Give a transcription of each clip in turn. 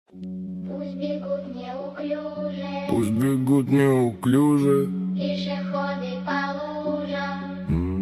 Пусть бегут неуклюже, Пусть бегут неуклюже, пешеходы по лужам,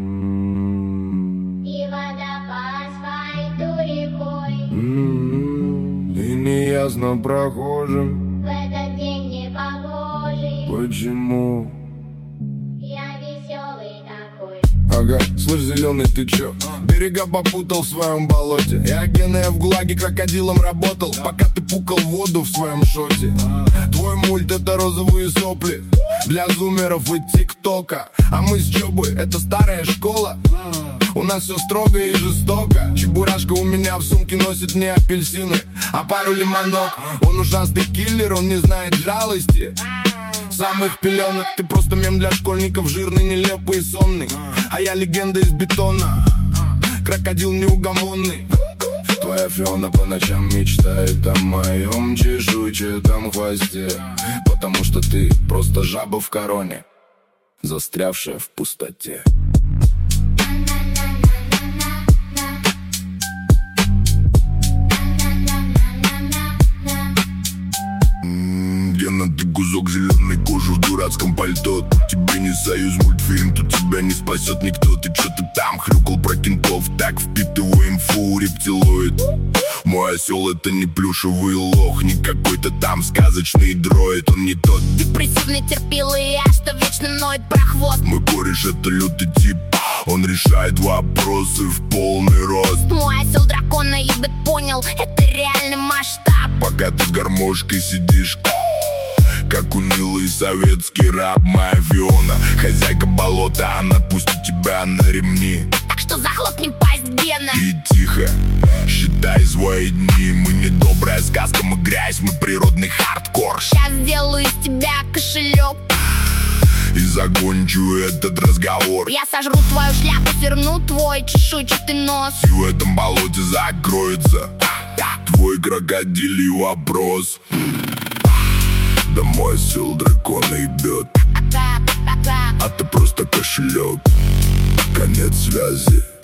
и вода по асфальту рекой. и неясно прохожим, В этот день непогожий почему. я веселый такой. Ага, слышь, зеленый, ты чё? Берега попутал в своем болоте. Я геная в ГУЛАГе крокодилом работал, пока ты пукал воду в своем шоте. Твой мульт — это розовые сопли для зумеров и тиктока. А мы с Чобой — это старая школа. У нас все строго и жестоко. Чебурашка у меня в сумке носит не апельсины, а пару лимонок. Он ужасный киллер, он не знает жалости. Самых пеленок, ты просто мем для школьников, жирный, нелепый и сонный. А я легенда из бетона, крокодил неугомонный. Твоя Фиона по ночам мечтает о моем чешуйчатом хвосте, потому что ты просто жаба в короне, застрявшая в пустоте. Гена, ты кусок зеленой кожи в дурацком пальто. Тут тебе не союз мультфильм, тут тебя не спасет никто. Ты чё-то там хрюкал про кентов, так впитываю инфу, рептилоид. Мой осел — это не плюшевый лох, не какой-то там сказочный дроид. Он не тот депрессивный терпилый, я что вечно ноет про хвост. мой кореш — это лютый тип, он решает вопросы в полный рост. Мой осел дракона, ебать, понял, это реальный масштаб. Пока ты с гармошкой сидишь, как унылый советский раб. Моя Фиона, хозяйка болота, она пустит тебя на ремни. Так что захлопни пасть, Гена. И тихо, считай свои дни. Мы не добрая сказка, мы грязь, мы природный хардкор. Сейчас сделаю из тебя кошелек, И закончу этот разговор. я сожру твою шляпу, сверну твой чешуйчатый нос. И в этом болоте закроется твой крокодилий вопрос. Да мой осел дракона ебет, а ты просто кошелек. Конец связи.